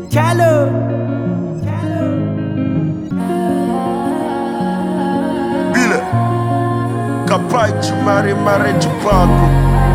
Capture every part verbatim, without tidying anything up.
Cello. Bile, capai de mare, mare de pago.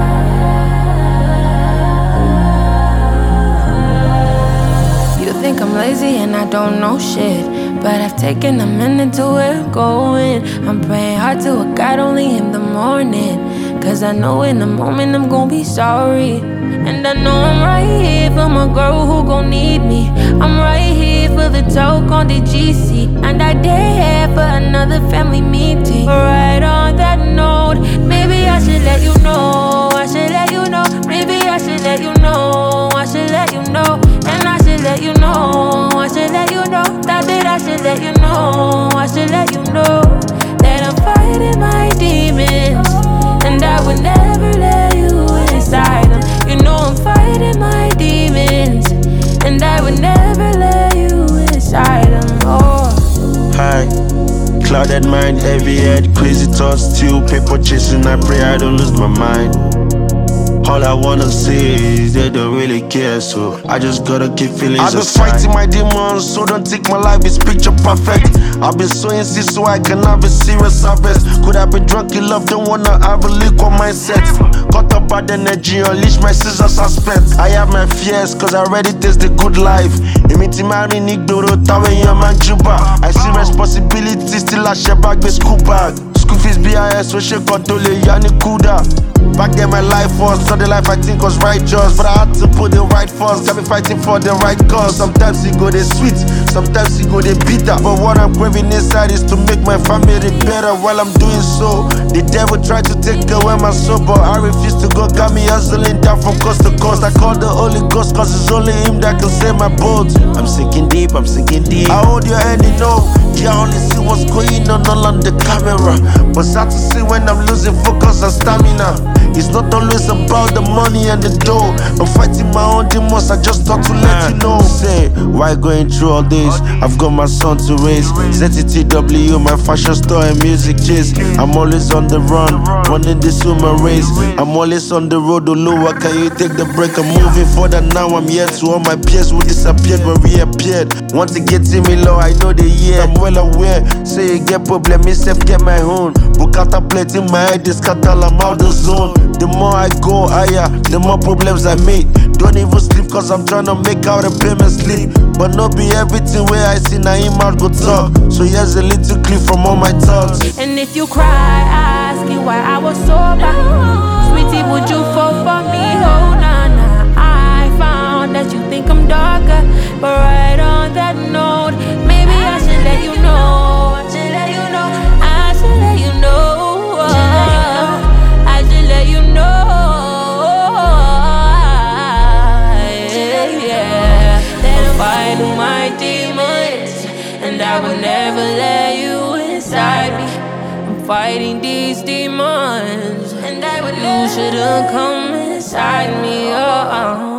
You think I'm lazy and I don't know shit, but I've taken a minute to where I'm going. I'm praying hard to a God only in the morning, cause I know in the moment I'm gon' be sorry. And I know I'm right here for my girl who gon' need me. I'm right here for the talk on the G C, and I dare here for another family meeting. Right on that note, maybe I should let you know, I should let you know, maybe I should let you know, I should let you know, and I should let you know, I should let you know, that bit I should let you know, I should let you know, that I'm fighting my demons, and I would never let you inside them. You know I'm fighting my demons, and I would never let you inside them. Oh. Hi, clouded mind, heavy head, crazy thoughts, still paper chasing. I pray I don't lose my mind. All I wanna say is they don't really care, so I just gotta keep feeling. I've been fighting my demons, so don't take my life, it's picture perfect. I've been sowing seeds so I can have a serious harvest. Could I be drunk in love, don't wanna have a liquor mindset. Cut up bad energy, unleash my scissors suspect. I have my fears, cause I already taste the good life. I see responsibility, still I share back the school bag. School fees B I S, so she control yani kuda. Back then my life was not the life I think was righteous, but I had to put the right first, got me fighting for the right cause. Sometimes it go they sweet, sometimes it go they bitter, but what I'm craving inside is to make my family better. While I'm doing so, the devil tried to take away my soul, but I refuse to go, got me hustling down from coast to coast. I call the Holy Ghost cause it's only him that can save my boat. I'm sinking deep, I'm sinking deep. I hold your hand, you know, yeah, I only see what's going on all on the camera, but sad to see when I'm losing focus and stamina. It's not always about the money and the dough. I'm fighting my own demons, I just thought to let you know. Say, why going through all this? I've got my son to raise. Z T T W, my fashion store and music chase. I'm always on the run, running this human race. I'm always on the road, oh Lord, can you take the break? I'm moving further now, I'm here to all my peers who disappeared when we appeared. Want to get to me low, I know the year, I'm well aware. Say you get problem, me self get my own. Book out a plate in my head, this cattle, I'm out the zone. The more I go higher, the more problems I make. Don't even sleep cause I'm trying to make out a payment slip. But not be everything where I see now him out go talk. So here's a little clip from all my thoughts. And if you cry, I ask you why I was sober. Sweetie, would you fall for me? Oh, nah, nah. I found that you think I'm darker, but right on that note, maybe I should let you know. I should let you know. I should let you know. I should let you know. Yeah, that I'm fighting my demons, and I will never let you inside me. I'm fighting these demons, and I would you shouldn't come inside me. Oh.